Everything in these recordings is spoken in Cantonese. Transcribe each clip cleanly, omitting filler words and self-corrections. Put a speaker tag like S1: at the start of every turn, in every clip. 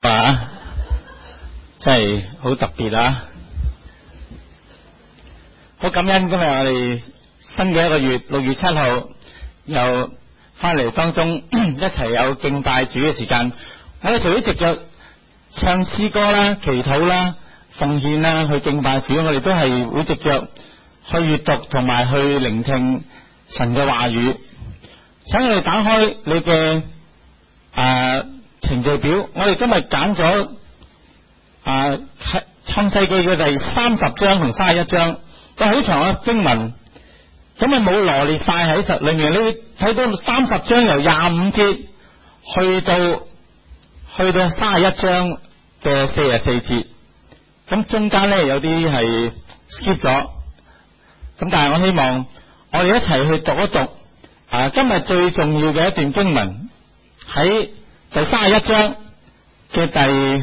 S1: 啊，真係好特別啊！好感恩今日我哋新嘅一個月6月7號又翻嚟當中一齊有敬拜主嘅時間。我哋除咗藉着唱詩歌啦、祈禱啦、奉獻啦去敬拜主，我哋都係會藉着去閱讀同埋去聆聽神嘅話語。請我哋打開你嘅程序表，我哋今日揀咗創世記嘅第30章同31章，都好長嘅經文，咁啊冇羅列晒喺實裏面。你會睇到30章由25節去到31章嘅44節，咁中間咧有啲係 skip 咗，咁但係我希望我哋一齊去讀一讀今日最重要嘅一段經文，喺第31章嘅第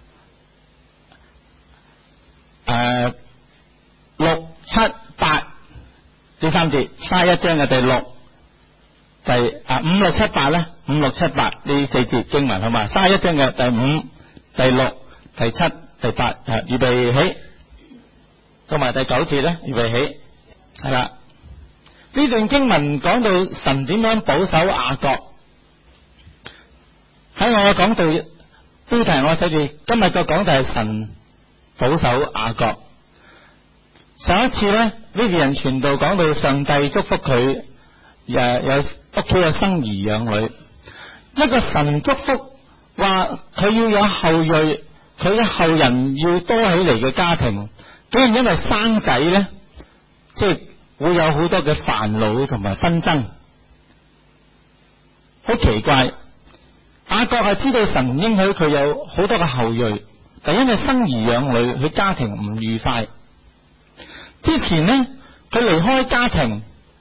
S1: 6、7、8呢3節，31章嘅第5、6、7、8咧，5、6、7、8呢4節經文好嘛？31章嘅第5、第6、第7、第8，預備起，同埋第9節咧，預備起，係啦。呢段經文講到神點樣保守雅各。喺我嘅講道標題我寫住今日個講題係神保守雅各。上一次咧，呢個人傳道講到上帝祝福佢有屋企有生兒養女，一個神祝福話佢要有後裔，佢嘅後人要多起嚟嘅家庭，竟然因為生仔咧，即係會有好多嘅煩惱同埋紛爭，好奇怪。雅各係知道神應許佢有好多嘅後裔，但因為生兒養女，佢家庭唔愉快。之前呢，佢離開家庭，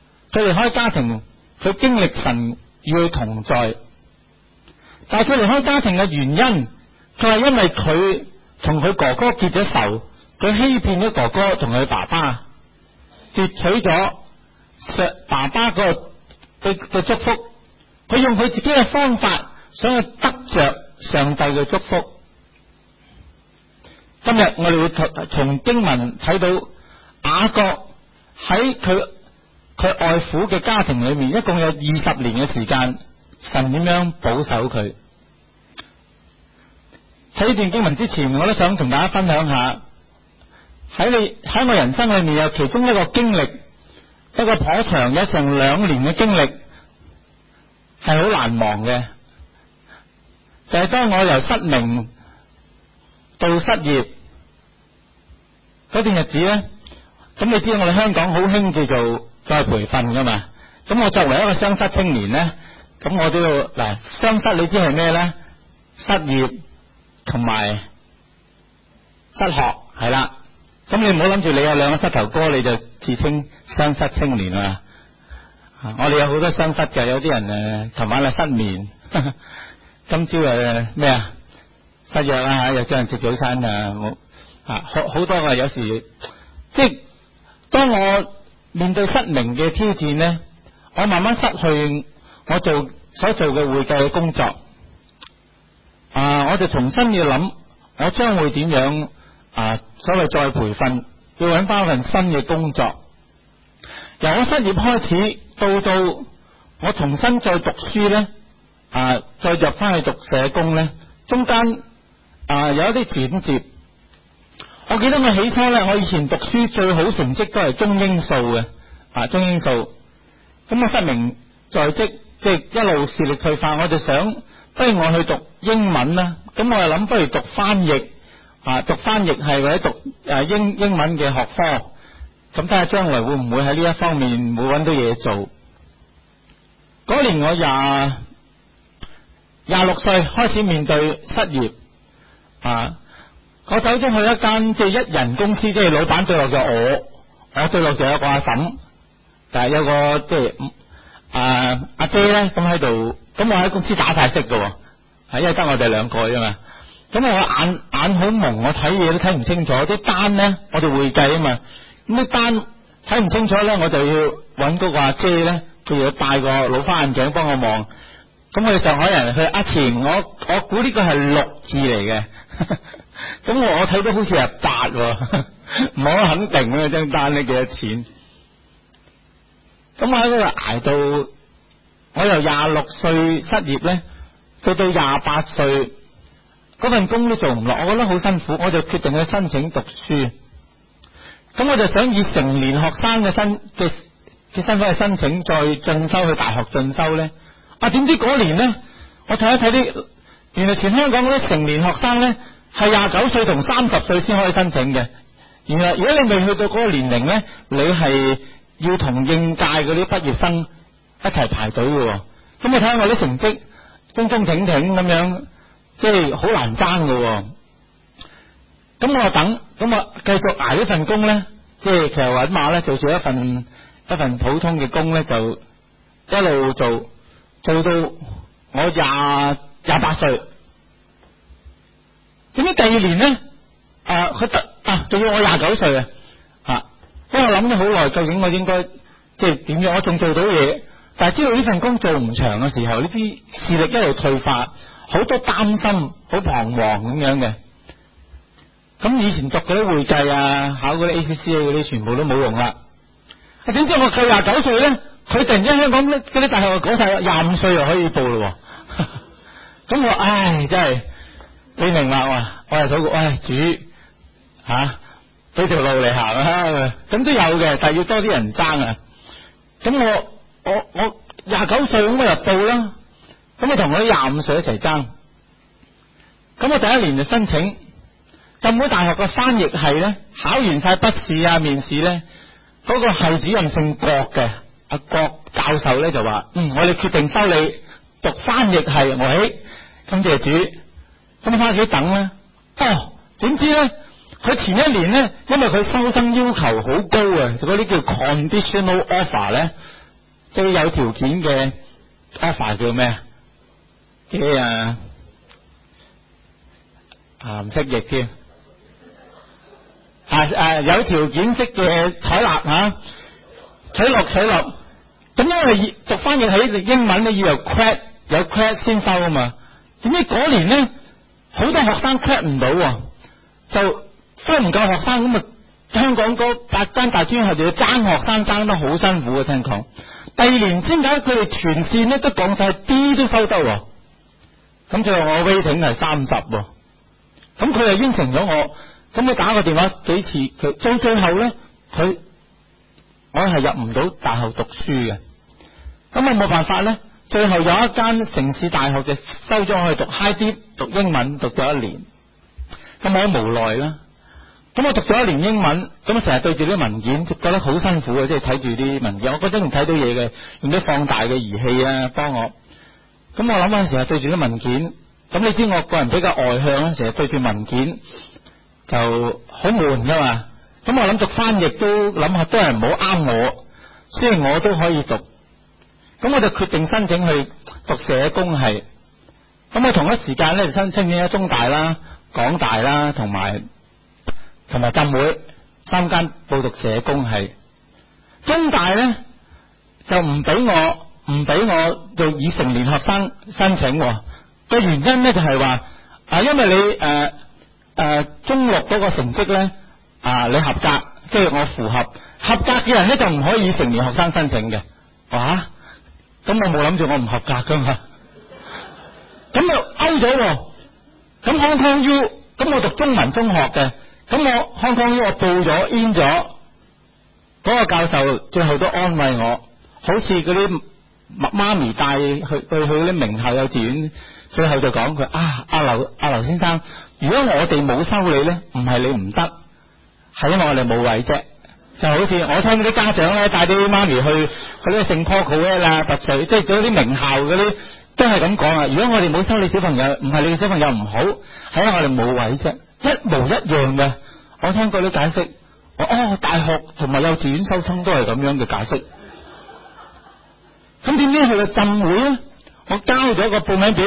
S1: 佢經歷神與佢同在，但係佢離開家庭嘅原因，佢係因為佢同佢哥哥結咗仇，佢欺騙咗哥哥同佢爸爸，奪取咗爸爸個祝福，佢用佢自己嘅方法想去得着上帝嘅祝福。今日我哋會從經文睇到雅各喺佢外父嘅家庭裏面，一共有20年嘅時間，神點樣保守佢。喺呢段經文之前，我都想同大家分享下，喺我人生裏面有其中一個經歷，一個頗長有成2年嘅經歷，係好難忘嘅。就係當我由失明到失業嗰段日子咧，咁你知我哋香港好興叫做再培訓噶嘛？咁我作為一個雙失青年咧，咁我都要雙失你知係咩咧？失業同埋失學係啦。咁你唔好諗住你有2個膝頭哥你就自稱雙失青年啊！我哋有好多雙失嘅，有啲人琴晚失眠，今朝咩啊失約啊，又叫人食早餐啊，好多啊！有時即係當我面對失明嘅挑戰呢，我慢慢失去我所做嘅會計嘅工作，我就重新要諗我將會點樣所謂再培訓，要揾翻份新嘅工作。由我失業開始到我重新再讀書呢，再入翻去讀社工呢，中間有一啲轉折。我記得我起初呢，我以前讀書最好成績都係中英數嘅，中英數。咁我失明在即，即係一路視力退化，我就想不如我去讀英文啦。咁我就諗不如讀翻譯，讀翻譯係或者讀英文嘅學科，咁睇下將來會唔會喺呢一方面會揾到嘢做。嗰年我26歲開始面對失業，我走咗去一間即係1人公司，即係老闆對落咗我對落就有個阿嬸，但係有個即係阿姐咧咁喺度，咁我喺公司打晒色嘅，因為得我哋2個啫嘛。咁我眼好蒙，我睇嘢都睇唔清楚，啲單咧我哋會計啊嘛，咁啲單睇唔清楚咧，我就要揾嗰個阿姐咧，佢要戴個老花眼鏡幫我望。 咁我哋上海人去阿錢，我估呢個係6字嚟嘅，咁我睇到好似係8，唔好肯定啊張單呢幾多錢。咁我喺嗰度挨到，我由26歲失業咧，到28歲，嗰份工都做唔落，我覺得好辛苦，我就決定去申請讀書。咁我就想以成年學生嘅身份去申請，再進修去大學進修咧。點知嗰年咧，我睇一睇啲，原來全香港嗰啲成年學生咧係29歲同30歲先可以申請嘅。原來如果你未去到嗰個年齡咧，你係要同應屆嗰啲畢業生一齊排隊嘅。咁我睇下我啲成績，中中挺挺咁樣，即係好難爭嘅。咁我等，咁我繼續捱呢份工咧，即係其實搵馬咧做一份普通嘅工咧，就一路做到我28歲。點解第2年咧？佢仲要我29歲啊！因為我諗咗好耐，究竟我應該即係點樣？我仲做到嘢，但係知道呢份工做唔長嘅時候，呢啲視力一路退化，好多擔心，好彷徨咁樣嘅。咁以前讀嗰啲會計啊，考嗰啲 ACCA 嗰啲，全部都冇用啦。點知我夠29歲咧，佢突然間香港嗰啲大學講晒25歲就可以報咯。咁我真係你明白我係禱告，主俾條路嚟行啊！咁都有嘅，但係要多啲人爭啊。咁我29歲咁我入報啦，咁我同我啲25歲一齊爭。咁我第1年就申請浸會大學嘅翻譯系咧，考完晒筆試啊、面試咧，嗰個系主任姓郭嘅，阿郭教授咧就話：我哋決定收你讀翻譯系。我感謝主，咁翻去等啦。點知咧？佢前1年咧，因為佢收生要求好高啊，嗰啲叫 conditional offer 咧，即係有條件嘅 offer 叫咩？唔識譯添。有條件式嘅採納取錄。咁因為讀翻譯喺英文咧，要有 credit 先收啊嘛。點知嗰年咧，好多學生 credit 唔到，就收唔夠學生，咁香港嗰8間大專學校就要爭學生，爭得好辛苦啊！聽講第2年先解佢哋全線咧都講晒 D 都收得，咁最後我 rating 係30，咁佢又應承咗我，咁我打個電話幾次，佢到最後咧，我係入唔到大學讀書嘅，咁我冇辦法咧，最後有一間城市大學就收咗我去讀 High Dip，讀英文讀咗1年，咁我都無奈啦。咁我讀咗1年英文，咁成日對住啲文件，覺得好辛苦啊！即係睇住啲文件，我覺得仲睇到嘢嘅，用啲放大嘅儀器啊幫我。咁我諗嗰陣時係對住啲文件，咁你知我個人比較外向，成日對住文件就好悶噶嘛。咁我諗讀翻譯都諗下都係唔好啱我，雖然我都可以讀。咁我就決定申請去讀社工系。咁我同一時間咧就申請咗中大啦、港大啦，同埋浸會3間報讀社工系。中大咧就唔俾我做以成年學生申請，個原因咧就係話因為你中六嗰個成績咧你合格，即係我符合格嘅人咧就唔可以以成年學生申請嘅。咁我冇諗住我唔合格噶嘛，咁就勾咗。咁 Hong Kong U， 咁我讀中文中學嘅，咁我 Hong Kong U 我報咗 in 咗，嗰個教授最後都安慰我，好似嗰啲媽咪帶去啲名校幼稚園，最後就講佢阿劉先生，如果我哋冇收你咧，唔係你唔得，係因為我哋冇位啫。就好似我聽嗰啲家長咧帶啲媽咪去嗰啲聖科考啦、拔萃，即係嗰啲名校嗰啲都係咁講啊。如果我哋冇收你小朋友，唔係你嘅小朋友唔好，係因為我哋冇位啫，一模一樣嘅。我聽過啲解釋，大學同埋幼稚園收生都係咁樣嘅解釋。咁點知去到浸會咧，我交咗個報名表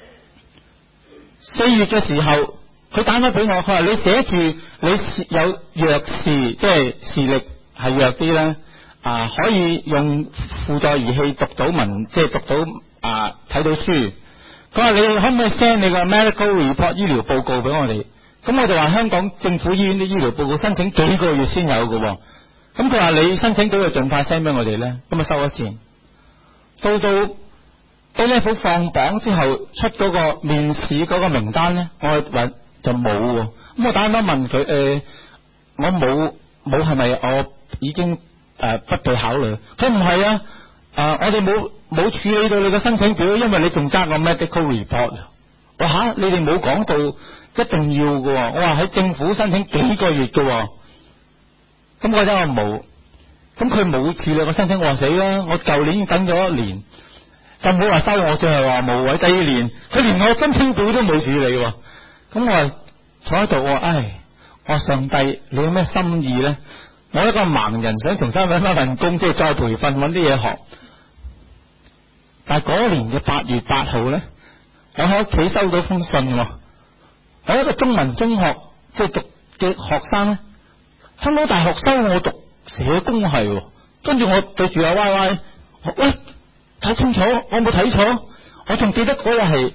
S1: ，4月嘅時候佢打咗俾我，佢話你寫住你有弱視，即係視力係弱啲啦，可以用輔助儀器讀到即係讀到睇到書，佢話你可唔可以 send 你個 medical report 醫療報告俾我哋？咁我就話香港政府醫院啲醫療報告申請幾個月先有嘅，咁佢話你申請到就盡快 send 俾我哋咧，咁啊收咗錢。到 A-level 放榜之後出嗰個面試嗰個名單咧，我話就冇喎。咁我打電話問佢，我冇係咪我已經不被考慮？佢唔係啊，我哋冇處理到你嘅申請表，因為你仲爭個 medical report。我吓你哋冇講到一定要嘅，我話喺政府申請幾個月嘅，咁我真係冇。咁佢冇處理我申請，我話死啦！我舊年已經等咗1年，就冇話收我，淨係話無謂。第2年佢連我申請表都冇處理，咁我坐喺度，我上帝，你有咩心意咧？我一個盲人想重新搵翻份工，即係再培訓搵啲嘢學。但係嗰年嘅8月8號咧，我喺屋企收到封信，我一個中文中學即係讀嘅學生咧，香港大學收我讀社工係，跟住我對住阿 Y Y， 喂，睇清楚，我冇睇錯，我仲記得嗰日係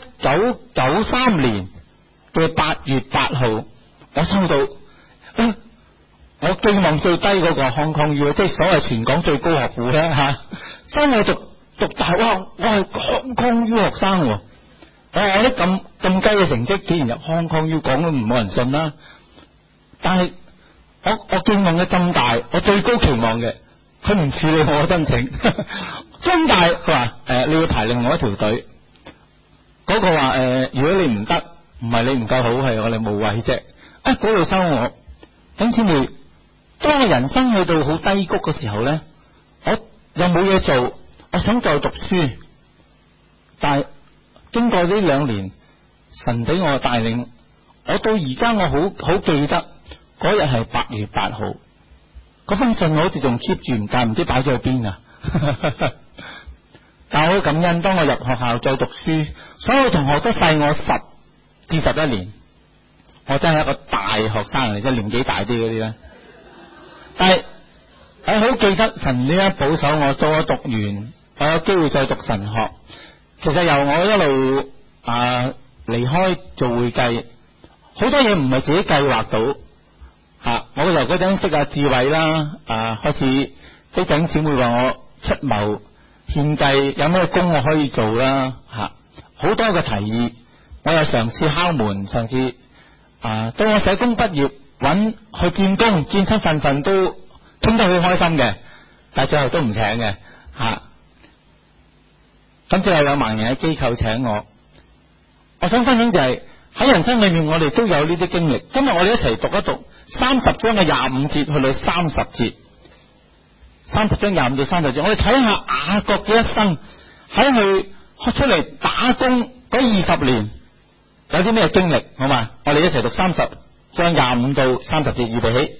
S1: 1993年嘅8月8號，我收到，我寄望最低嗰個 Hong Kong U， 即係所謂全港最高學府咧吓，所以我讀大學，我係 Hong Kong U 學生，我啲咁低嘅成績，竟然入 Hong Kong U， 講都冇人信啦，但係。我寄望嘅浸大，我最高期望嘅，佢唔處理我嘅申請。中大佢話你要排另外一條隊，嗰個話如果你唔得，唔係你唔夠好，係我哋冇位啫。嗰度收我，咁姊妹，當我人生去到好低谷嘅時候咧，我又冇嘢做，我想再讀書，但係經過呢2年，神俾我帶領，我到而家我好記得。嗰日係8月8號，嗰封信我好似仲 keep 住，但唔知擺咗去邊啊！但我好感恩，當我入學校再讀書，所有同學都細我10至11年，我真係一個大學生嚟，即係年紀大啲嗰啲咧。但係我好記得神呢一保守我，到我讀完，我有機會再讀神學。其實由我一路離開做會計，好多嘢唔係自己計劃到。我由嗰陣識智慧啦，開始啲弟兄姊妹話我出謀獻計，有咩工我可以做啦，好多嘅提議，我又嘗試敲門，上次到我社工畢業揾去見工，見親份都傾得好開心嘅，但係最後都唔請嘅，咁最後有盲人嘅機構請我想分享就係喺人生裏面，我哋都有呢啲經歷。今日我哋一齊讀一讀30章嘅25節去到30節，30章25到30節，我哋睇下雅各嘅一生，喺佢出嚟打工嗰20年有啲咩經歷，好嘛？我哋一齊讀30章25到30節，預備起。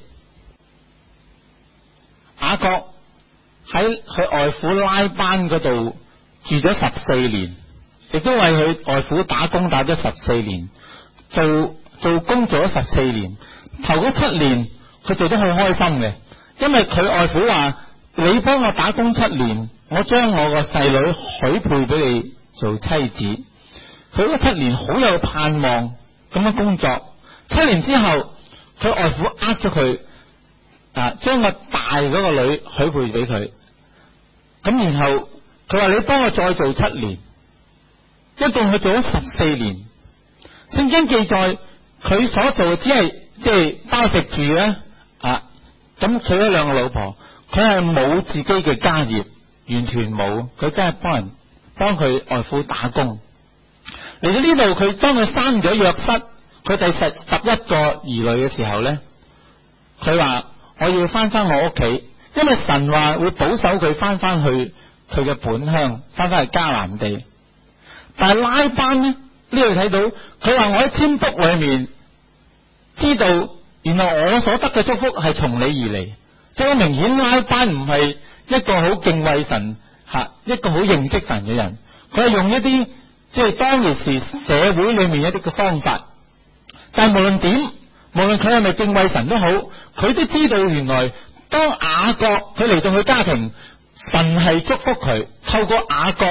S1: 雅各喺佢外父拉班嗰度住咗14年，亦都為佢外父打工打咗14年，做工做咗14年。頭嗰7年佢做得好開心嘅，因為佢外父話：你幫我打工7年，我將我個細女許配俾你做妻子。佢嗰7年好有盼望咁樣工作。7年之後，佢外父咗佢，將個大嗰個女許配俾佢。咁然後佢話：你幫我再做7年，一共佢做咗14年。聖經記載佢所做只係即係包食住咧，咁娶咗2個老婆，佢係冇自己嘅家業，完全冇，佢真係幫佢外父打工。嚟到呢度，佢當佢生咗約瑟，佢第11個兒女嘅時候咧，佢話我要翻我屋企，因為神話會保守佢翻去佢嘅本鄉，翻去迦南地。但係拉班呢度睇到，佢話我喺占卜裏面知道，原來我所得嘅祝福係從你而嚟，即係明顯拉班唔係一個好敬畏神一個好認識神嘅人，佢係用一啲即係當其時社會裏面一啲嘅方法。但係無論點，無論佢係咪敬畏神都好，佢都知道原來當雅各佢嚟到佢家庭，神係祝福佢，透過雅各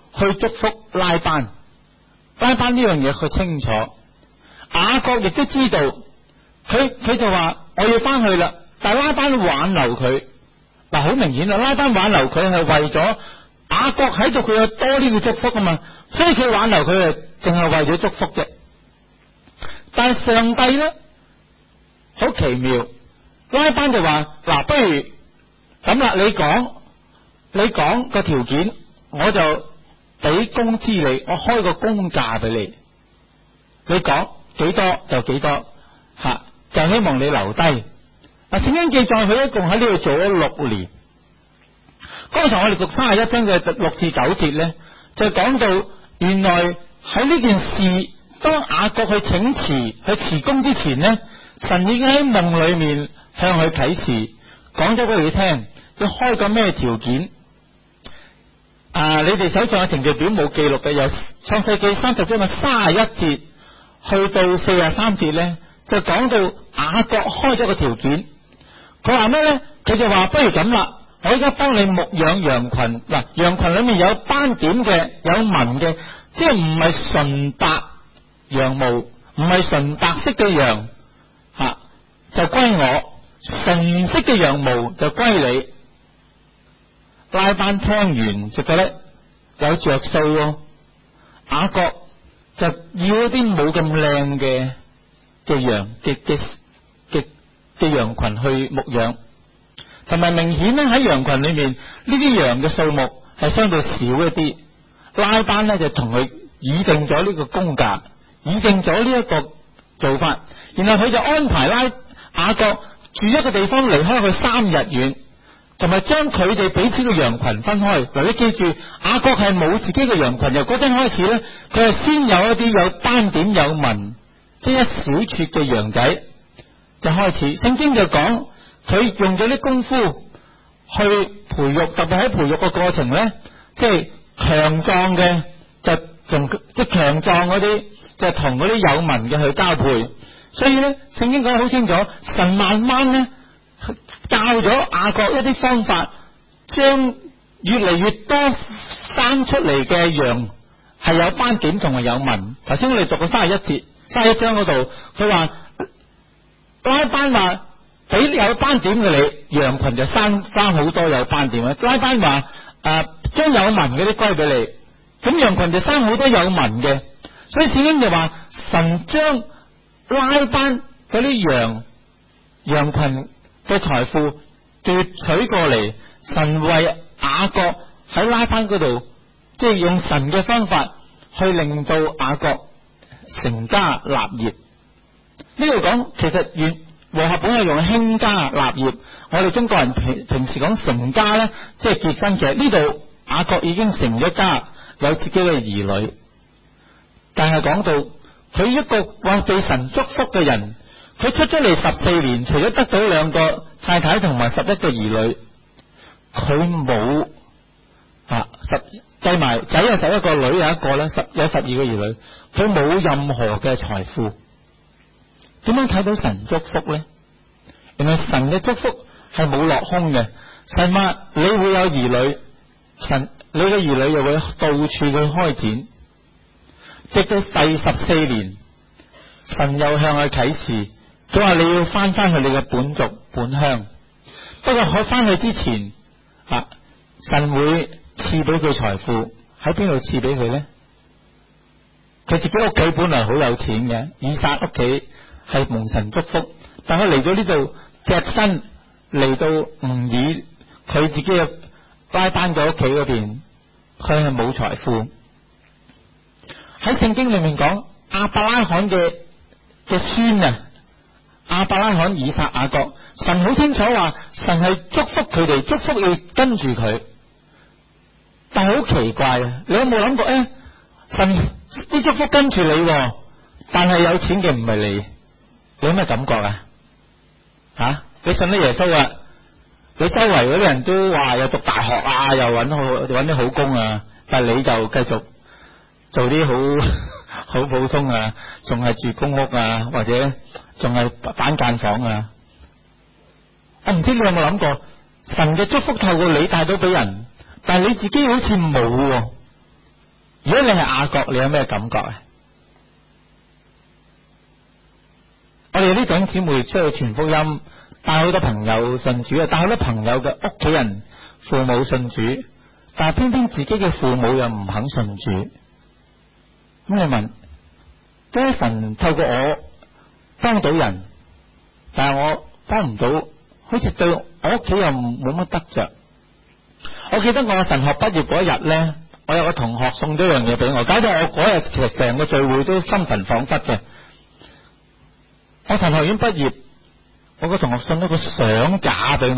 S1: 去祝福拉班。拉班呢樣嘢佢清楚，雅各亦都知道，佢就話我要翻去啦，但係拉班挽留佢。嗱，好明顯啦，拉班挽留佢係為咗雅各喺度佢有多啲嘅祝福啊嘛，所以佢挽留佢係淨係為咗祝福啫。但係上帝咧好奇妙，拉班就話嗱，不如咁啦，你講個條件，我就俾工資你，我開個工價俾你，你講幾多就幾多吓，就希望你留低。嗱，聖經記載佢一共喺呢度做咗6年。剛才我哋讀31章嘅6至9節咧，就講到原來喺呢件事，當雅各去請辭去辭工之前咧，神已經喺夢裏面向佢啟示，講咗俾佢聽，要開個咩條件。你哋手上嘅程序表冇記錄嘅，由創世記30章嘅31節去到43節咧，就講到雅各開咗個條件。佢話咩咧？佢就話不如咁啦，我而家幫你牧養羊群。嗱，羊群裏面有斑點嘅，有紋嘅，即係唔係純白羊毛，唔係純白色嘅羊吓，就歸我；純色嘅羊毛就歸你。拉班聽完就覺得有着數喎，雅各就要一啲冇咁靚嘅羊嘅羊群去牧養，同埋明顯咧喺羊群裏面呢啲羊嘅數目係相對少一啲。拉班咧就同佢議定咗呢個工價，議定咗呢一個做法，然後佢就安排雅各住一個地方，離開佢3日遠，同埋將佢哋彼此嘅羊群分開。嗱，你記住，雅各係冇自己嘅羊群，由嗰陣開始咧，佢係先有一啲有斑點有紋，即係一小撮嘅羊仔就開始。聖經就講佢用咗啲功夫去培育，特別喺培育嘅過程咧，即係強壯嘅就仲即係強壯嗰啲就同嗰啲有紋嘅去交配。所以咧，聖經講得好清楚，神慢慢咧教咗雅各一啲方法，將越嚟越多生出嚟嘅羊係有斑點同埋有紋。頭先我哋讀過31章嗰度，佢話拉班話俾有斑點嘅你，羊群就生好多有斑點。拉班話將有紋嗰啲歸俾你，咁羊群就生好多有紋嘅。所以聖經就話神將拉班嗰啲羊群嘅財富奪取過嚟，神為雅各喺拉班嗰度，即係用神嘅方法去令到雅各成家立業。呢度講其實和合本係用興家立業，我哋中國人平時講成家咧，即係結婚。其實呢度雅各已經成咗家，有自己嘅兒女。但係講到佢一個話被神祝福嘅人，佢出咗嚟14年，除咗得到2個太太同埋11個兒女，佢冇計埋仔有11個，女有1個咧，有12個兒女，佢冇任何嘅財富。點樣睇到神祝福呢？原來神嘅祝福係冇落空嘅。神話你會有兒女，你嘅兒女又會到處去開展，直到第14年，神又向佢啟示，佢話你要翻去你嘅本族本鄉。不過佢翻去之前，神會賜俾佢財富。喺邊度賜俾佢呢？佢自己屋企本來好有錢嘅，以撒屋企係蒙神祝福，但佢嚟到呢度隻身嚟到吾珥佢自己嘅拉班嘅屋企嗰邊，佢係冇財富。喺聖經裏面講亞伯拉罕嘅孫啊，亞伯拉罕、以撒、雅各，神好清楚話神係祝福佢哋，祝福要跟住佢。但係好奇怪啊，你有冇諗過神啲祝福跟住你，但係有錢嘅唔係你，你有咩感覺啊？你信咗耶穌啊，你周圍嗰啲人都話又讀大學啊，又搵啲好工啊，但係你就繼續做啲好普通啊，仲係住公屋啊，或者仲係板間房啊。我唔知你有冇諗過，神嘅祝福透過你帶到俾人，但係你自己好似冇。 如果你係雅各，你有咩感覺啊？我哋啲弟兄姊妹出去傳福音，帶好多朋友信主啊，帶好多朋友嘅屋企人父母信主，但係偏偏自己嘅父母又唔肯信主。咁你問，即係神透過我幫到人，但係我幫唔到，好似對我屋企又冇乜得着。我記得我神學畢業嗰日咧，我有個同學送咗樣嘢俾我，搞到我嗰日其實成個聚會都心神恍惚嘅。我神學院畢業，我個同學送咗個相架俾我，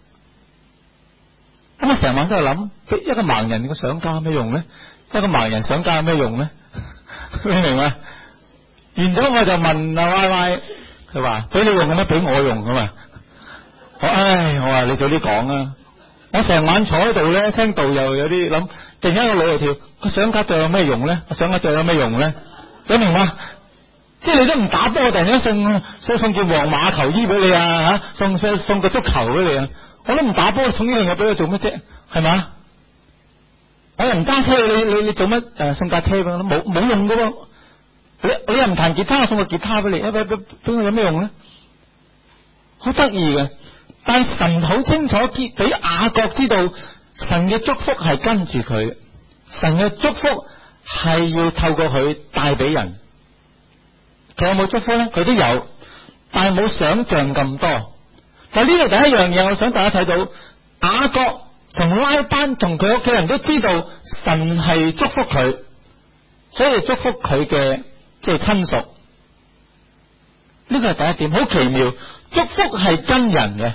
S1: 咁我成晚都係諗，一個盲人個相架有咩用咧？一個盲人相架有咩用咧？你明嘛？完咗我就問阿 Y Y， 佢話俾你用嘅咩？俾我用噶嘛？我話你早啲講啊！我成晚坐喺度咧，聽到又有啲諗，突然間個腦又跳，個相架對有咩用咧？個相架對有咩用咧？你明嘛？即係你都唔打波，突然間送件皇馬球衣俾你啊！吓，送個足球俾你啊！我都唔打波，送呢樣嘢俾佢做乜啫？係嘛？我又唔揸車，你做乜送架車俾我？冇用噶喎！你又唔彈吉他，送個吉他俾你，俾我有咩用咧？好得意嘅，但係神好清楚俾雅各知道，神嘅祝福係跟住佢，神嘅祝福係要透過佢帶俾人。佢有冇祝福咧？佢都有，但係冇想象咁多。但係呢度第一樣嘢，我想大家睇到雅各同拉班同佢屋企人都知道神係祝福佢，所以祝福佢嘅即係親屬。呢個係第一點，好奇妙。祝福係跟人嘅，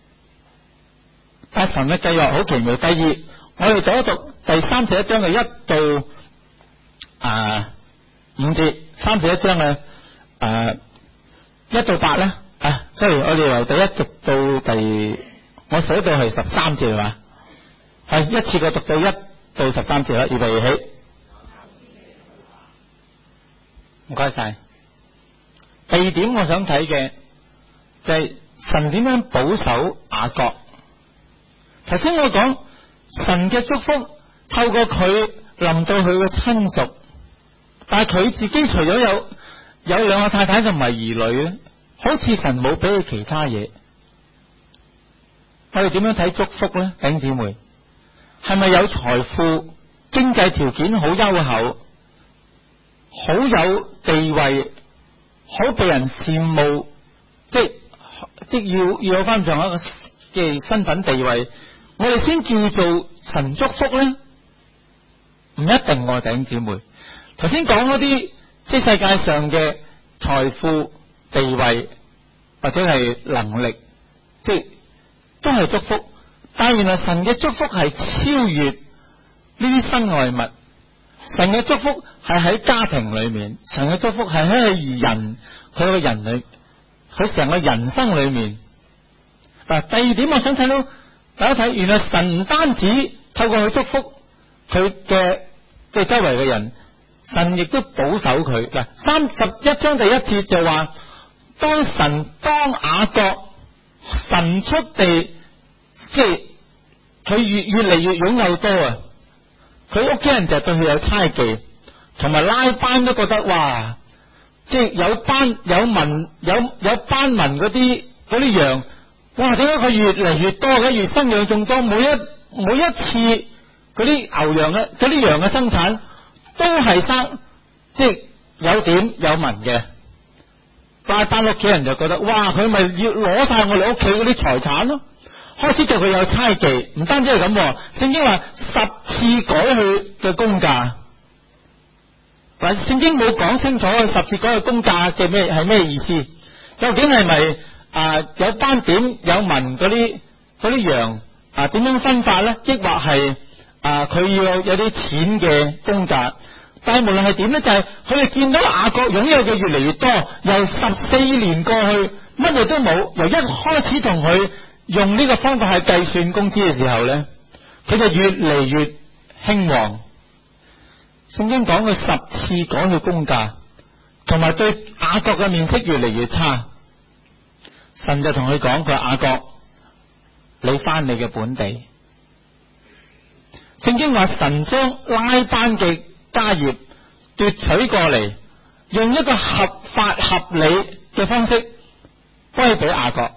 S1: 但係神嘅計劃好奇妙。第二，我哋讀一讀第31章嘅1到5節，31章嘅1到8咧，所以我哋由第1讀到我寫到係13節係嘛？係一次過讀到1到13節啦，預備起。唔該晒。第二點我想睇嘅就係神點樣保守雅各。頭先我講神嘅祝福透過佢臨到佢嘅親屬，但係佢自己除咗有2個太太同埋兒女咧，好似神冇俾佢其他嘢。我哋點樣睇祝福咧？弟兄姊妹，係咪有財富、經濟條件好優厚、好有地位、好被人羨慕，即要有翻上一個嘅身份地位，我哋先叫做神祝福咧？唔一定喎，弟兄姊妹。頭先講嗰啲即係世界上嘅財富、地位或者係能力，即係都係祝福。但係原來神嘅祝福係超越呢啲身外物。神嘅祝福係喺家庭裏面，神嘅祝福係喺人佢個人裏，佢成個人生裏面。嗱，第二點我想睇到大家睇，原來神唔單止透過佢祝福佢嘅即係周圍嘅人，神亦都保守佢。嗱，31章第1節就話，當雅各神出地，即係佢越嚟越擁有多啊！佢屋企人就對佢有猜忌，同埋拉班都覺得哇，即係有班民嗰啲羊，哇！點解佢越嚟越多嘅，越生養眾多？每一次嗰啲牛羊嗰啲羊嘅生產都係生，即係有點有紋嘅。拉班屋企人就覺得哇，佢咪要攞晒我哋屋企嗰啲財產咯？開始對佢有猜忌，唔單止係咁，聖經話10次改佢嘅工價，但聖經冇講清楚10次改佢工價嘅係咩意思？究竟係咪有斑點有紋嗰啲羊點樣分法咧？抑或係佢要有啲錢嘅工價？但係無論係點咧，就係佢哋見到雅各擁有嘅越嚟越多，由14年過去乜嘢都冇，由一開始同佢用呢個方法去計算工資嘅時候咧，佢就越嚟越興旺。聖經講佢10次改佢工價，同埋對雅各嘅面色越嚟越差。神就同佢講：佢話雅各，你翻你嘅本地。聖經話神將拉班嘅家業奪取過嚟，用一個合法合理嘅方式歸俾雅各，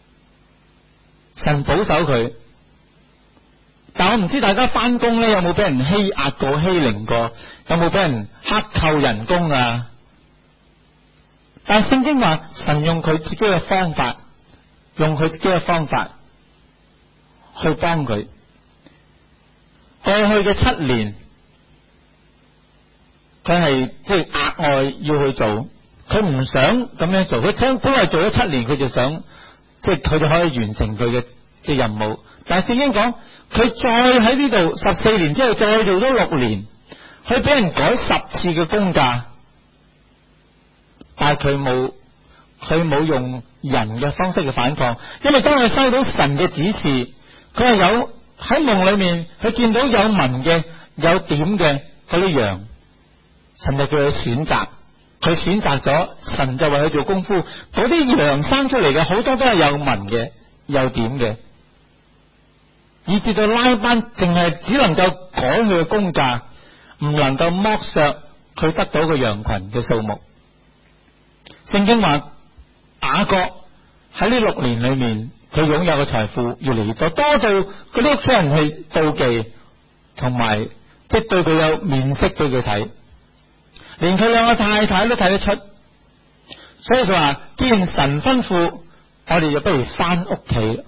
S1: 神保守佢。但我唔知大家翻工咧有冇俾人欺壓過、欺凌過，有冇俾人克扣人工啊？但係聖經話神用佢自己嘅方法，用佢自己嘅方法去幫佢。過去嘅7年，佢係即係額外要去做，佢唔想咁樣做，佢本來做咗7年，佢就想即係佢就可以完成佢嘅即係任務。但係聖經講，佢再喺呢度14年之後再做咗6年，佢俾人改10次嘅工價，但係佢冇用人嘅方式去反抗，因為當佢收到神嘅指示，佢係有喺夢裏面，佢見到有紋嘅有點嘅嗰啲羊，神就叫佢選擇，佢選擇咗，神就為佢做功夫。嗰啲羊生出嚟嘅好多都係有紋嘅有點嘅，以至到拉班淨係只能夠改佢嘅工價，唔能夠剝削佢得到嘅羊群嘅數目。聖經話雅各喺呢6年裏面，佢擁有嘅財富越嚟越多，多到嗰啲屋企人去妒忌，同埋即係對佢有面色俾佢睇，連佢2個太太都睇得出。所以佢話既然神吩咐，我哋就不如翻屋企。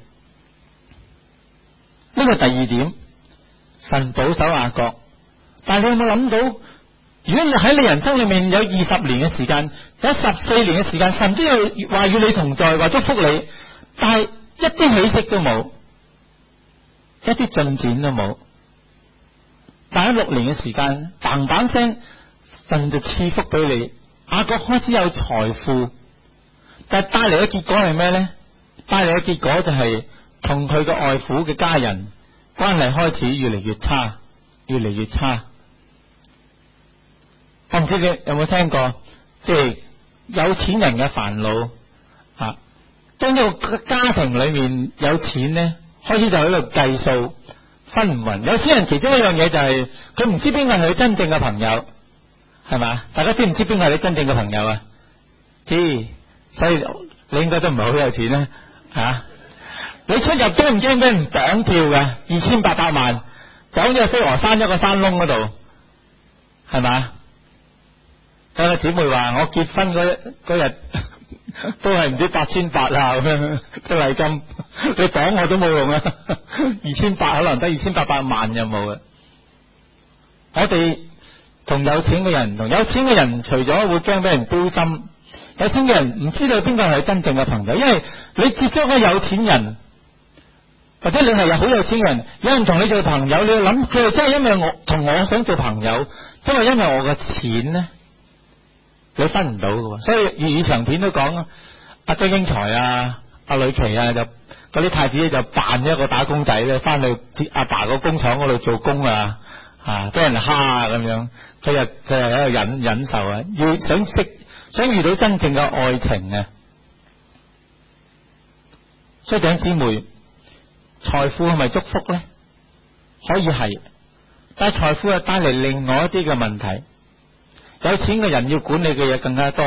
S1: 呢個第2點，神保守雅各。但係你有冇諗到，如果你喺你人生裏面有20年嘅時間，有14年嘅時間，神都有話與你同在，話祝福你，但係一啲起色都冇，一啲進展都冇。但係6年嘅時間，嘭嘭聲，神就賜福俾你，雅各開始有財富，但係帶嚟嘅結果係咩呢？帶嚟嘅結果就係同佢嘅外父嘅家人關係開始越嚟越差，越嚟越差。我唔知你有冇聽過，即係有錢人嘅煩惱啊！當一個家庭裏面有錢呢，開始就喺度計數，分唔勻。有錢人其中一樣嘢就係佢唔知邊個係佢真正嘅朋友，係嘛？大家知唔知邊個係你真正嘅朋友啊？知，所以你應該都唔係好有錢啦，吓！你出入驚唔驚俾人綁票嘅？2800萬綁咗去飛鵝山一個山窿嗰度，係嘛？有個姊妹話我結婚嗰日都係唔知8800啊咁樣，啲禮金你綁我都冇用啊，2800可能得2800萬有冇嘅。我哋同有錢嘅人唔同，有錢嘅人除咗會驚俾人標針，有錢嘅人唔知道邊個係真正嘅朋友，因為你接觸咗有錢人，或者你係好有錢嘅人，有人同你做朋友，你要諗佢係真係因為我同我想做朋友，因為我嘅錢呢，你分唔到嘅。所以粵語長片都講阿張英才啊、阿呂奇啊，就嗰啲太子就扮一個打工仔咧，翻去阿爸個工廠嗰度做工啊，俾人蝦咁樣，佢又喺度忍受啊，要想遇到真正嘅愛情啊。所以弟兄姊妹，財富係咪祝福呢？可以係，但係財富係帶嚟另外一啲嘅問題。有錢嘅人要管理嘅嘢更加多，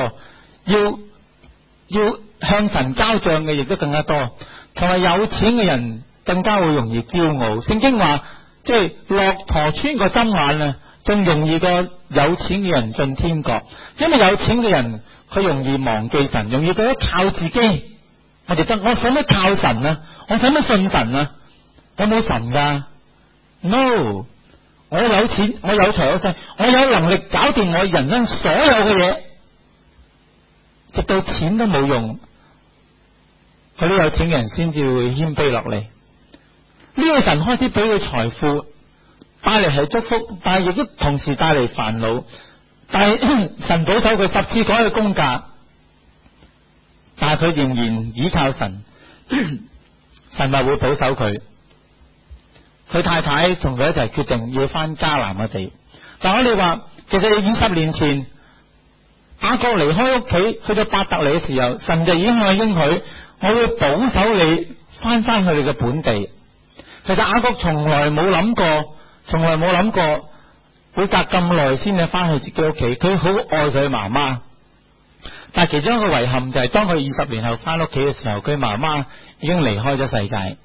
S1: 要向神交賬嘅亦都更加多，同埋有錢嘅人更加會容易驕傲。聖經話，即係駱駝穿過針眼啊，仲容易過有錢嘅人進天國。因為有錢嘅人佢容易忘記神，容易覺得靠自己。我使乜靠神啊？我使乜信神啊？我冇神噶 ，no。我有錢，我有財有勢，我有能力搞掂我人生所有嘅嘢，直到錢都冇用，嗰啲有錢嘅人先至會謙卑落嚟。呢個神開始俾佢財富，帶嚟係祝福，但係亦都同時帶嚟煩惱。但係神保守佢10次改佢工價，但係佢仍然依靠神，神咪會保守佢。佢太太同佢一齊決定要翻迦南嘅地，但我哋話其實20年前雅各離開屋企去到伯特利嘅時候，神就已經向佢應許，我會保守你翻佢哋嘅本地。其實雅各從來冇諗過會隔咁耐先至翻去自己屋企，佢好愛佢媽媽。但係其中一個遺憾就係，當佢20年後翻屋企嘅時候，佢媽媽已經離開咗世界。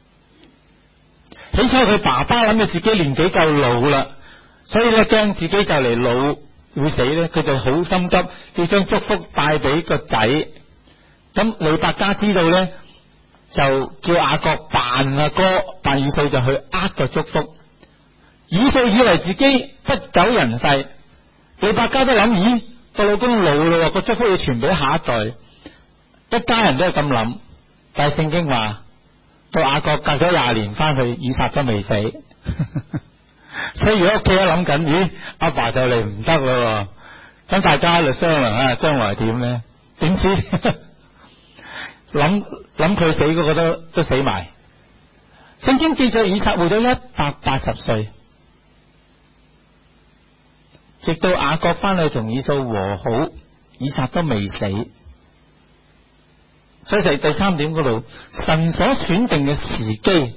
S1: 起初佢爸爸諗住自己年紀夠老啦，所以咧驚自己就嚟老會死咧，佢就好心急要將祝福帶俾個仔。咁利百加知道咧，就叫雅各扮阿哥，扮以掃就去個祝福。以掃以為自己不久人世，利百加都諗，咦，個老公老啦，個祝福要傳俾下一代，一家人都係咁諗。但係聖經話，到雅各隔咗20年翻去，以撒都未死。所以如果屋企都諗緊，咦，阿爸就嚟唔得啦，咁大家喺度商量啊，將來點咧？點知諗佢死嗰個都死埋。聖經記載以撒活咗180歲，直到雅各翻去同以掃和好，以撒都未死。所以第3點嗰度，神所選定嘅時機，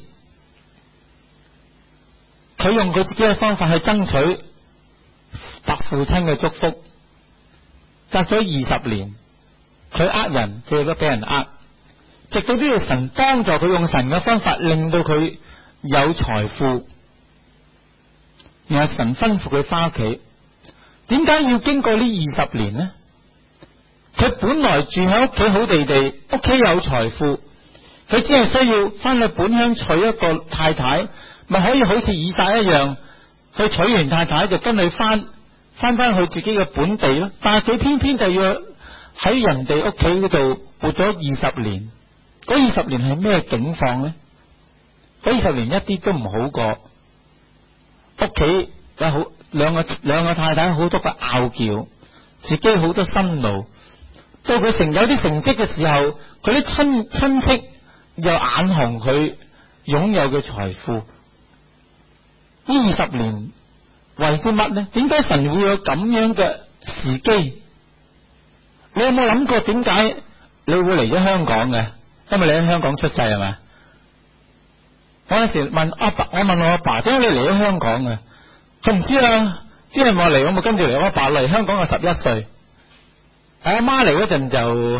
S1: 佢用佢自己嘅方法去爭取父親嘅祝福。隔咗20年，佢人，佢亦都俾人直到呢個神幫助佢用神嘅方法，令到佢有財富。然後神吩咐佢翻屋企。點解要經過呢20年呢？佢本來住喺屋企好地地，屋企有財富，佢只係需要翻去本鄉娶一個太太，咪可以好似以撒一樣，去娶完太太就跟佢翻去自己嘅本地咯。但係佢偏偏就要喺人哋屋企嗰度活咗20年。嗰20年係咩境況呢？嗰20年一啲都唔好過，屋企有兩個太太，好多個拗撬，自己好多辛勞。到佢有啲成績嘅時候，佢啲親戚又眼紅佢擁有嘅財富。呢20年為啲乜呢？點解神會有咁樣嘅時機？你有冇諗過點解你會嚟咗香港嘅？因為你喺香港出世係咪？我有時問阿爸，我問我阿爸，點解你嚟咗香港嘅？佢唔知啊，知係我嚟，我咪跟住嚟。我阿爸嚟香港係11歲，阿媽嚟嗰陣就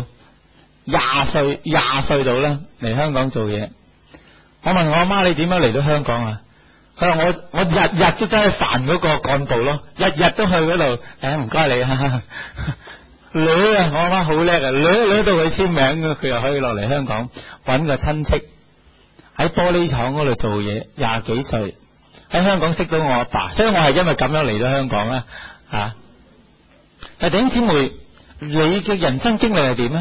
S1: 20歲到啦，嚟香港做嘢。我問我阿媽，你點樣嚟到香港啊？佢話我日日都真係煩嗰個幹部咯，日日都去嗰度。唔該你啊。女啊，我阿媽好叻啊，女到佢簽名，佢又可以落嚟香港搵個親戚喺玻璃廠嗰度做嘢，20幾歲喺香港識到我阿爸，所以我係因為咁樣嚟到香港啦。弟兄姊妹，你嘅人生經歷係點呢？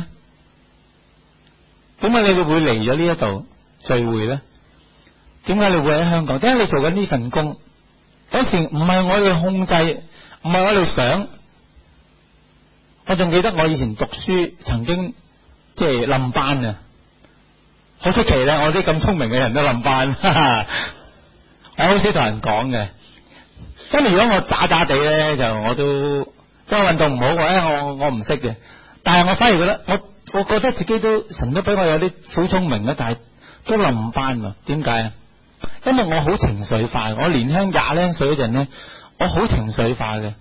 S1: 點解你哋會嚟咗呢一度聚會呢？點解你會喺香港？點解你做緊呢份工？嗰時唔係我哋控制，唔係我哋想。我仲記得我以前讀書曾經即係冧班啊，好出奇咧！我啲咁聰明嘅人都冧班，我好少同人講嘅。咁如果我渣渣地咧，就我都個運動唔好嘅，我唔識嘅。但係我反而覺得我覺得自己都神都俾我有啲小聰明咧，但係都冧班啊。點解啊？因為我好情緒化，我年輕20零歲嗰陣咧，我好情緒化嘅。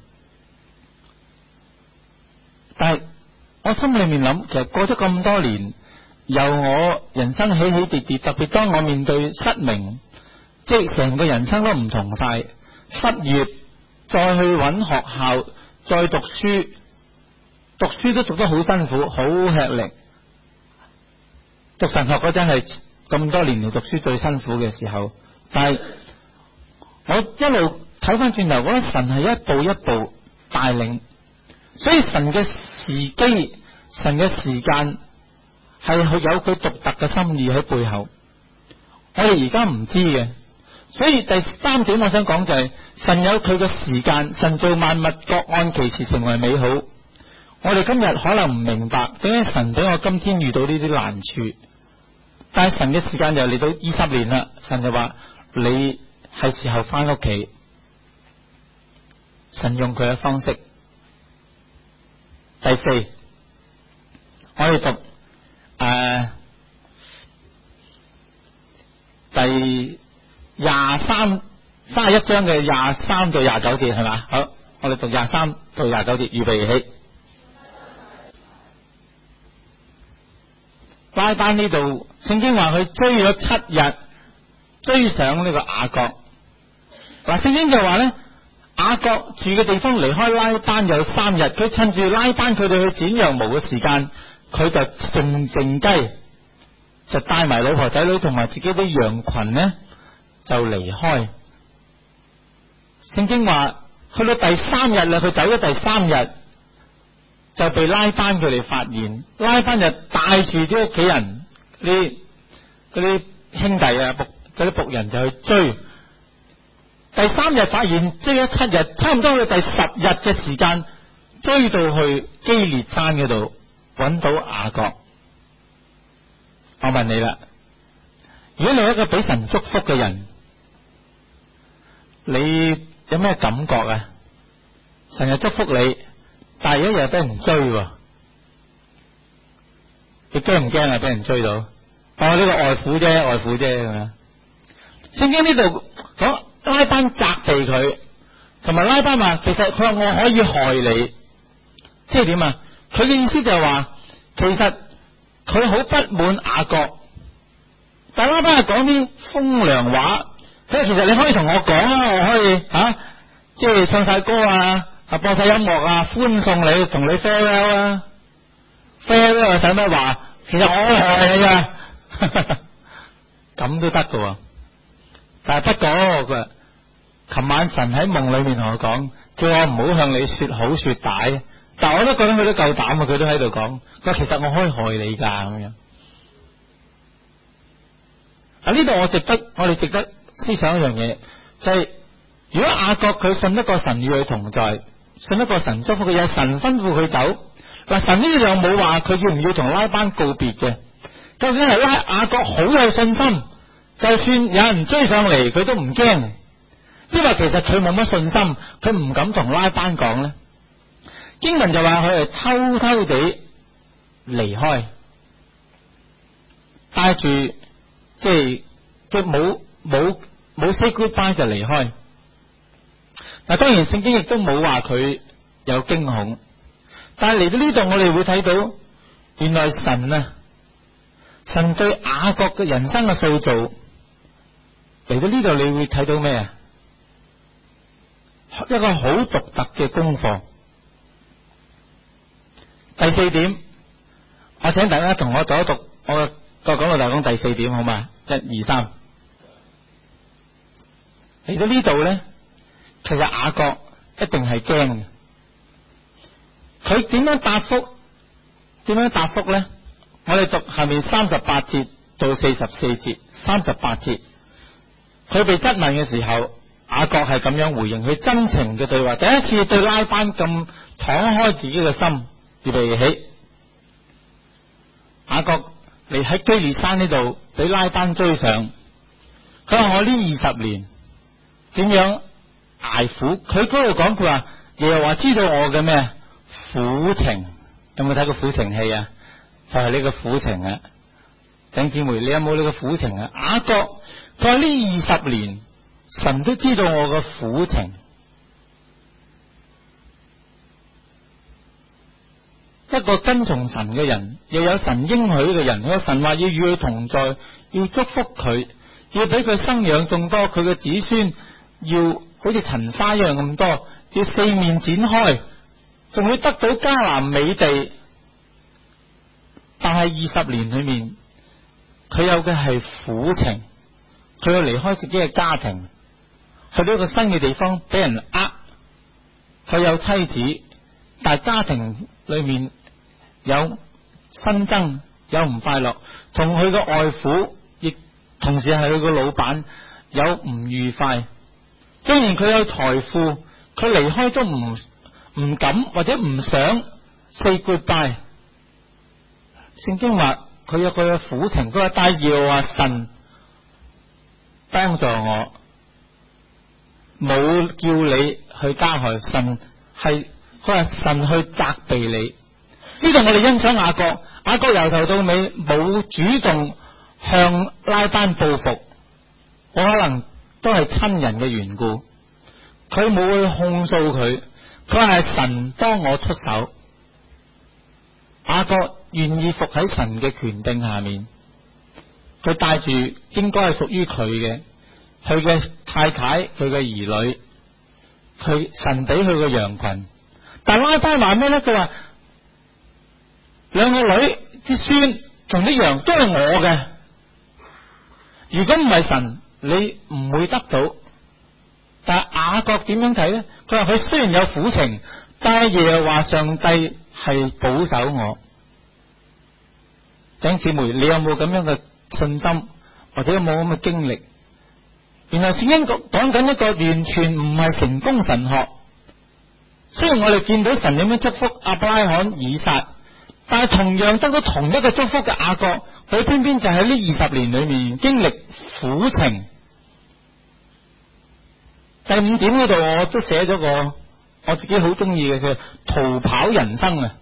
S1: 但係我心裏面諗，其實過咗咁多年，由我人生起起跌跌，特別當我面對失明，即係成個人生都唔同晒，失業，再去揾學校，再讀書都讀得好辛苦，好吃力。讀神學嗰陣係咁多年嚟讀書最辛苦嘅時候，但係我一路睇翻轉頭，我覺得神係一步一步帶領。所以神嘅時機、神嘅時間係有佢獨特嘅心意喺背後，我哋而家唔知嘅。所以第3點我想講就係，神有佢嘅時間，神造萬物各按其時成為美好。我哋今日可能唔明白點解神俾我今天遇到呢啲難處，但係神嘅時間就嚟到20年啦，神就話你係時候翻屋企，神用佢嘅方式。第4，我哋讀第23 31章嘅23到29節係嘛？好，我哋讀23到29節，預備起。拉班呢度聖經話佢追咗7日，追上呢個雅各。嗱，聖經就話呢，雅各住嘅地方離開拉班有3日，佢趁住拉班佢哋去剪羊毛嘅時間，佢就靜雞，就帶埋老婆仔女同埋自己啲羊群呢，就離開。聖經話去到第3日啦，佢走咗第3日就被拉班佢哋發現，拉班就帶住啲屋企人嗰啲兄弟啊，嗰啲僕人就去追。第3日發現追咗7日，差唔多去第10日嘅時間，追到去基列山嗰度揾到雅各。我問你啦，如果你係一個俾神祝福嘅人，你有咩感覺啊？神日祝福你，但係一日俾人追，你驚唔驚啊？俾人追到？呢個外父啫咁樣。聖經呢度講拉班責備佢，同埋拉班話，其實佢話我可以害你，即係點啊？佢嘅意思就係話，其實佢好不滿雅各，但拉班係講啲風涼話，即係其實你可以同我講啊，我可以即係唱晒歌啊，播晒音樂啊，歡送你，同你 farewell 啊 ，farewell 使乜話？其實我可以害你噶，咁都得噶。但係不過佢琴晚神喺夢裏面同我講，叫我唔好向你說好說歹，但係我都覺得佢都夠膽啊，佢都喺度講，佢話其實我可以害你噶咁樣。呢度我哋值得思想一樣嘢，就係如果雅各佢信得過神與佢同在，信得過神祝福佢，有神吩咐佢走，嗱，神呢度又冇話佢要唔要同拉班告別嘅，究竟係雅各好有信心，就算有人追上嚟佢都唔驚，因為其實佢冇乜信心，佢唔敢同拉班講呢。經文就話佢係偷偷地離開，帶住即係冇 say goodbye 就離開。嗱，當然聖經亦都冇話佢有驚恐，但係嚟到呢度我哋會睇到，原來神對雅各嘅人生嘅塑造，嚟到呢度你會睇到咩啊？一個好獨特嘅功課。第4點，我請大家同我讀一讀，我講到大講第4點好嘛？1、2、3。嚟到呢度咧，其實雅各一定係驚嘅。佢點樣答覆咧？我哋讀下面38節到44節。38節，佢被質問嘅時候，雅各係咁樣回應，佢真情嘅對話。第一次對拉班咁敞開自己嘅心，預備起。雅各嚟喺基列山呢度俾拉班追上，佢話我呢20年點樣捱苦？佢嗰度講，佢話耶和華知道我嘅咩苦情。有冇睇過苦情戲啊？就係呢個苦情啊！弟兄姊妹，你有冇呢個苦情啊？雅各佢話呢20年，神都知道我嘅苦情。一個跟從神嘅人，又有神應許嘅人，有神話要與佢同在，要祝福佢，要俾佢生養眾多，佢嘅子孫要好似塵沙一樣咁多，要四面展開，仲會得到迦南美地。但係20年裏面，佢有嘅係苦情，佢要離開自己嘅家庭，去到一個新嘅地方俾人佢有妻子，但係家庭裏面有紛爭，有唔快樂，同佢嘅外父亦同時係佢個老闆有唔愉快。雖然佢有財富，佢離開都唔敢或者唔想 say goodbye。聖經話佢有佢嘅苦情，佢話但係耶和華神幫助我，冇叫你去加害，神係佢話神去責備你。呢度我哋欣賞雅各由頭到尾冇主動向拉班報復。我可能都係親人嘅緣故，佢冇去控訴佢，佢話係神幫我出手。雅各願意服喺神嘅權柄下面，佢帶住應該係屬於佢嘅，佢嘅太太，佢嘅兒女，佢神俾佢嘅羊群。但拉班話咩咧？佢話兩個女啲孫同啲羊都係我嘅，如果唔係神，你唔會得到。但係雅各點樣睇咧？佢話佢雖然有苦情，但係耶和華上帝係保守我。弟兄姊妹，你有冇咁樣嘅信心，或者有冇咁嘅經歷？原來聖經講緊一個完全唔係成功神學。雖然我哋見到神咁樣祝福亞伯拉罕、以撒，但係同樣得到同一個祝福嘅雅各，佢偏偏就喺呢20年裏面經歷苦情。第5點嗰度我都寫咗個我自己好中意嘅，叫逃跑人生啊！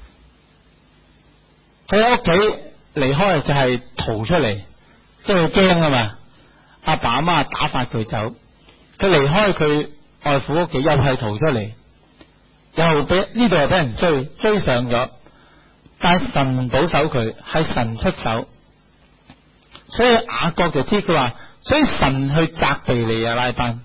S1: 佢喺屋企離開就係逃出嚟，即係驚啊嘛！阿爸阿媽打發佢走，佢離開佢外父屋企又係逃出嚟，又俾呢度又俾人追上咗，但係神保守佢，係神出手，所以雅各就知佢話，所以神去責備你啊，拉班。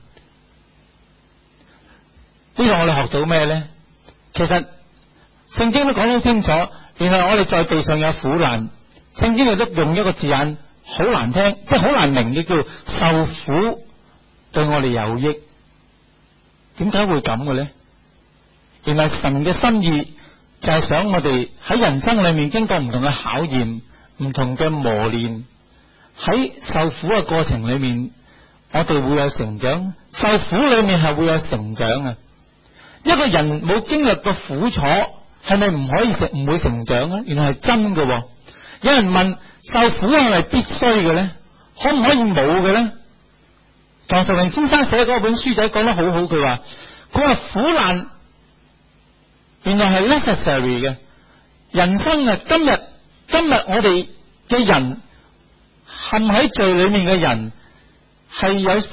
S1: 呢度我哋學到咩咧？其實聖經都講得清楚，原來我哋在地上有苦難，聖經亦都用一個字眼好難聽，即係好難明嘅，叫受苦對我哋有益。點解會咁嘅咧？原來神嘅心意就係想我哋喺人生裏面經過唔同嘅考驗、唔同嘅磨練，喺受苦嘅過程裏面，我哋會有成長。受苦裏面係會有成長啊！一個人冇經歷過苦楚，係咪唔會成長啊？原來係真嘅。有人問，受苦係咪必須嘅咧？可唔可以冇嘅咧？唐崇榮先生寫嗰本書仔講得好好，佢話苦難原來係 necessary 嘅。人生啊，今日我哋嘅人陷喺罪裏面嘅人係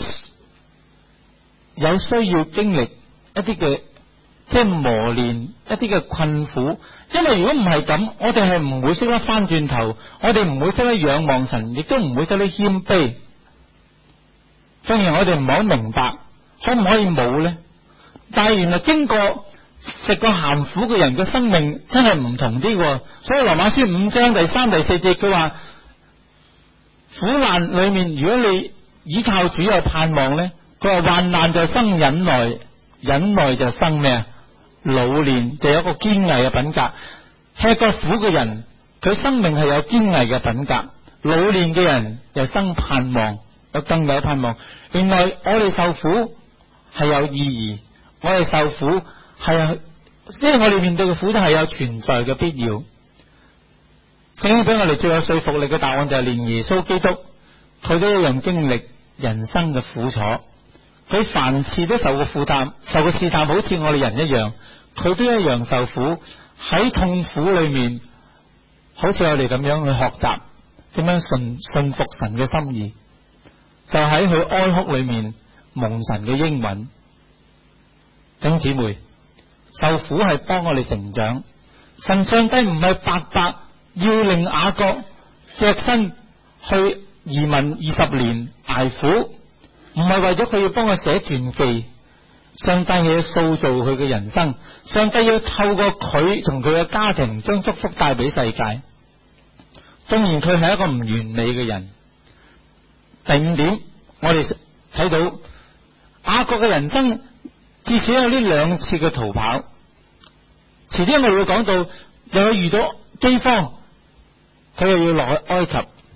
S1: 有需要經歷一啲嘅即係磨練，一啲嘅困苦。因為如果唔係咁，我哋係唔會識得翻轉頭，我哋唔會識得仰望神，亦都唔會識得謙卑。雖然我哋唔係好明白可唔可以冇呢，但係原來經過食過鹹苦嘅人嘅生命真係唔同啲。所以羅馬書5章第3、第4節佢話，苦難裏面如果你依靠主有盼望呢，佢話患難就生忍耐，忍耐就生咩啊？老練，就有一個堅毅嘅品格。吃過苦嘅人，佢生命係有堅毅嘅品格。老練嘅人又生盼望，有更有盼望。原來我哋受苦係有意義，我哋受苦係即係我哋面對嘅苦都係有存在嘅必要。聖經俾我哋最有說服力嘅答案就係連耶穌基督佢都一樣經歷人生嘅苦楚，佢凡事都受過負擔，受過試探，好似我哋人一樣，佢都一樣受苦。喺痛苦裏面，好似我哋咁樣去學習點樣信服神嘅心意，就喺佢哀哭裏面蒙神嘅應允。弟兄姊妹，受苦係幫我哋成長。神上帝唔係白白要令雅各隻身去移民20年捱苦，唔係為咗佢要幫佢寫傳記。上帝要塑造佢嘅人生，上帝要透過佢同佢嘅家庭將祝福帶俾世界。縱然佢係一個唔完美嘅人。第5點，我哋睇到雅各嘅人生至少有呢2次嘅逃跑。遲啲我哋會講到，又有遇到饑荒，佢又要落去埃及，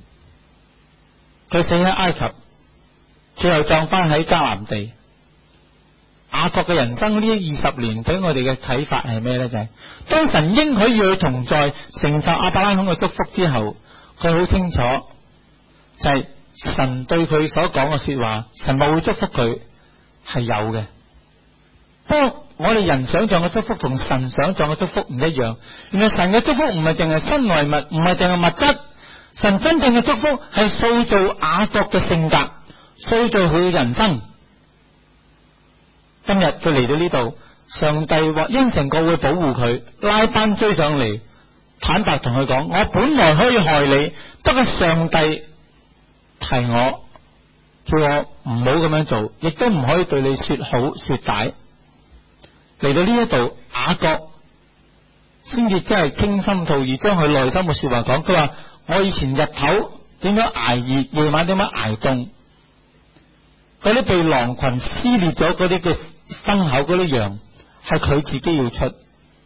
S1: 佢死喺埃及，最後葬翻喺迦南地。雅各嘅人生呢20年俾我哋嘅啟發係咩呢？就係當神應許與佢同在，承受亞伯拉罕嘅祝福之後，佢好清楚就係神對佢所講嘅說話，神冇會祝福佢係有嘅。不過我哋人想象嘅祝福同神想象嘅祝福唔一樣。原來神嘅祝福唔係淨係身外物，唔係淨係物質。神真正嘅祝福係塑造雅各嘅性格， 塑造佢嘅人生。今日佢嚟到呢度，上帝話應承過會保護佢，拉班追上嚟，坦白同佢講：我本來可以害你，不過上帝提我，叫我唔好咁樣做，亦都唔可以對你說好說歹。嚟到呢一度，雅各先至真係傾心吐意，將佢內心嘅說話講。佢話：我以前日頭點樣挨熱，夜晚點樣挨凍，嗰啲被狼群撕裂咗嗰啲嘅牲口，嗰啲羊係佢自己要出，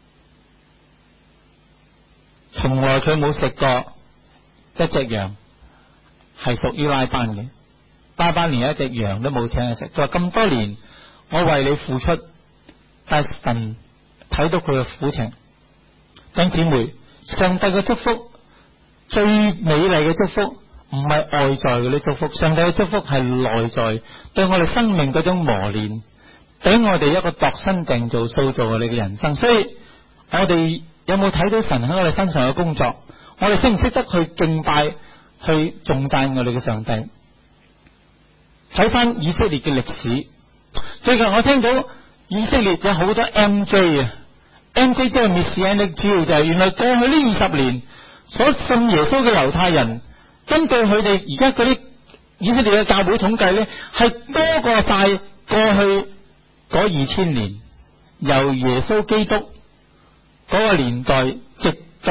S1: 從來佢冇食過一隻羊係屬於拉班嘅，拉班連一隻羊都冇請佢食。佢話：咁多年我為你付出，但係神睇到佢嘅苦情。弟兄姊妹，上帝嘅祝福最美麗嘅祝福唔係外在嘅啲祝福，上帝嘅祝福係內在，對我哋生命嗰種磨練，俾我哋一個度身訂造塑造我哋嘅人生。所以我哋有冇睇到神喺我哋身上嘅工作？我哋識唔識得去敬拜、去頌讚我哋嘅上帝？睇翻以色列嘅歷史，最近我聽到以色列有好多 MJ 啊，MJ 即係 Messianic Jew，就係原來過去呢20年所信耶穌嘅猶太人，根據佢哋而家嗰啲以色列嘅教會統計咧，係多過晒過去嗰2000年，由耶穌基督嗰個年代直到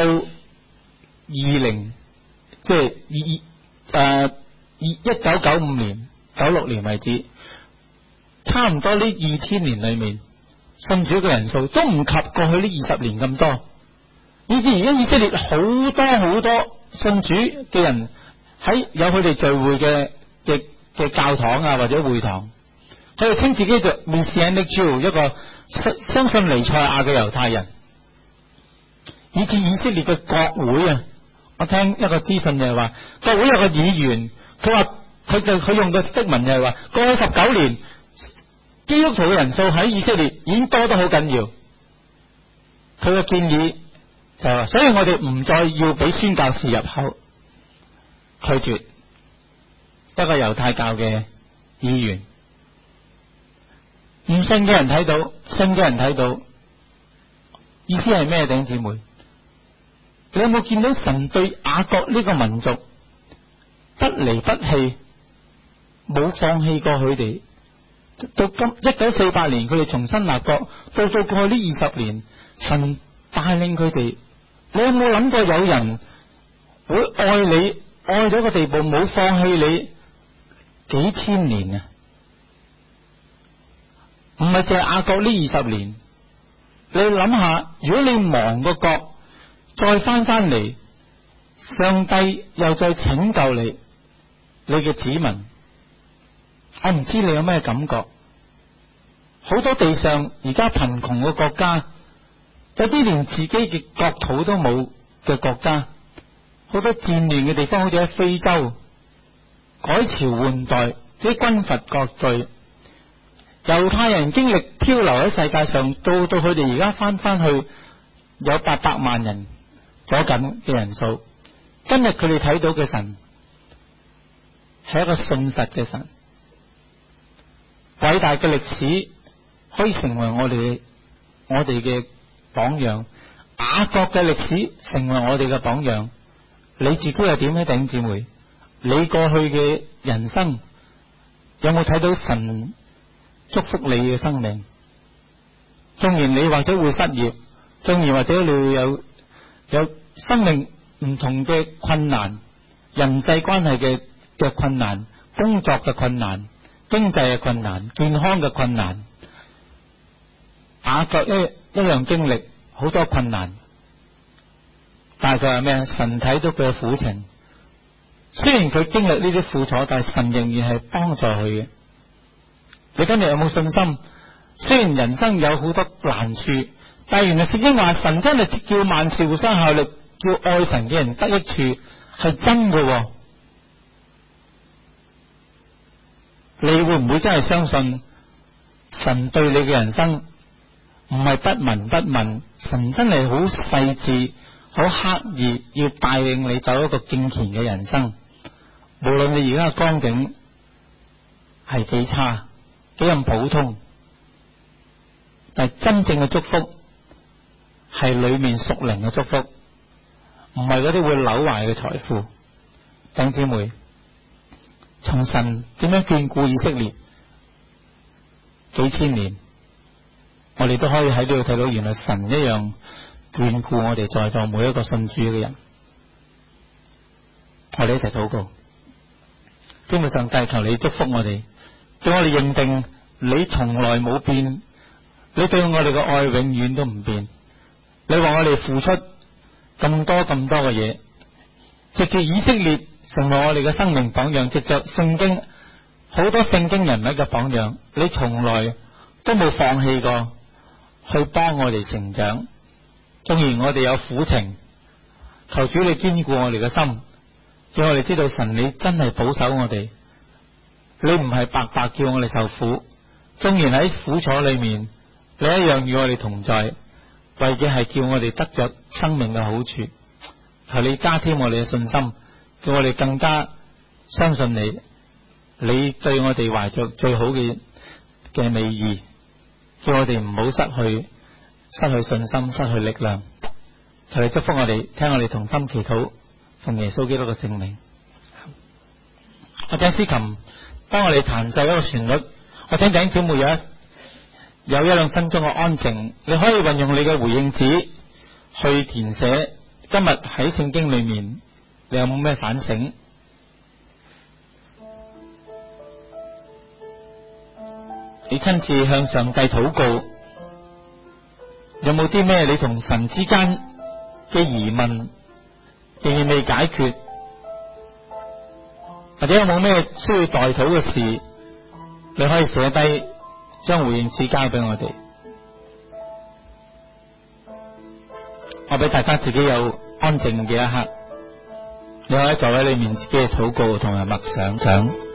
S1: 1995年、96年為止，差唔多呢2000年裏面信主嘅人數都唔及過去呢20年咁多。以至而家以色列好多信主嘅人喺有佢哋聚會嘅教堂啊或者會堂，佢哋稱自己做 Messianic Jew， 一個相信彌賽亞嘅猶太人。以至以色列嘅國會啊，我聽一個資訊就係話，國會有個議員，佢話佢用個的文就係話，過去19年基督徒嘅人數喺以色列已經多得好緊要。佢嘅建議就係話，所以我哋唔再要俾宣教士入口，拒絕一個猶太教嘅議員。唔信嘅人睇到，信嘅人睇到，意思係咩？弟兄姊妹，你有冇見到神對雅各呢個民族不離不棄，冇放棄過佢哋？到1948年佢哋重新立國，到過去呢20年，神帶領佢哋。你有冇諗過有人會愛你，愛到一個地步冇放棄你幾千年啊？唔係淨係雅各呢20年。你諗下，如果你亡個國再翻嚟，上帝又再拯救你嘅子民，我唔知你有咩感覺。好多地上而家貧窮嘅國家，有啲連自己嘅國土都冇嘅國家，好多戰亂嘅地方，好似喺非洲改朝換代，啲軍閥割據，猶太人經歷漂流喺世界上，到佢哋而家翻去有800萬人左近嘅人數。今日佢哋睇到嘅神係一個信實嘅神，偉大嘅歷史可以成為我哋嘅榜樣，雅各嘅歷史成為我哋嘅榜樣。你自己又點呢？弟兄姊妹，你過去嘅人生有冇睇到神祝福你嘅生命？縱然你或者會失業，縱然或者你會有生命唔同嘅困難，人際關係嘅困難，工作嘅困難，經濟嘅困難，健康嘅困難，雅各一樣經歷好多困難，但係佢係咩？神睇到佢嘅苦情，雖然佢經歷呢啲苦楚，但係神仍然係幫助佢嘅。你今日有冇信心？雖然人生有好多難處，但係原來聖經話神真係叫萬事互相效力，叫愛神嘅人得益處，係真嘅。你會唔會真係相信神對你嘅人生唔係不聞不問？神真係好細緻、好刻意要帶領你走一個敬虔嘅人生。無論你而家嘅光景係幾差，幾咁普通，但係真正嘅祝福係裏面屬靈嘅祝福，唔係嗰啲會扭壞嘅財富。弟兄姊妹，從神點樣眷顧以色列幾千年，我哋都可以喺呢度睇到，原來神一樣眷顧我哋在座每一個信主嘅人。我哋一齊禱告，天父上帝，求你祝福我哋，叫我哋認定你從來冇變，你對我哋嘅愛永遠都唔變。你話我哋付出咁多嘅嘢，藉住以色列成為我哋嘅生命榜樣，藉着聖經好多聖經人物嘅榜樣，你從來都冇放棄過去幫我哋成長。縱然我哋有苦情，求主你堅固我哋嘅心，叫我哋知道神你真係保守我哋，你唔係白白叫我哋受苦。縱然喺苦楚裏面，你一樣與我哋同在，為嘅係叫我哋得着生命嘅好處。求你加添我哋嘅信心，叫我哋更加相信你，你對我哋懷着最好嘅美意，叫我哋唔好失去信心，失去力量。求你祝福我哋，聽我哋同心祈禱，奉耶穌基督嘅聖名。我請司琴幫我哋彈奏一個旋律，我請弟兄姊妹有一兩分鐘嘅安靜，你可以運用你嘅回應紙去填寫今日喺聖經裏面你有冇咩反省？你親自向上帝禱告，有冇啲咩你同神之間嘅疑問仍然未解決，或者有冇咩需要代禱嘅事，你可以寫低，將回應紙交俾我哋。我俾大家自己有安靜嘅一刻，你可以喺座位裏面自己嘅禱告同埋默想。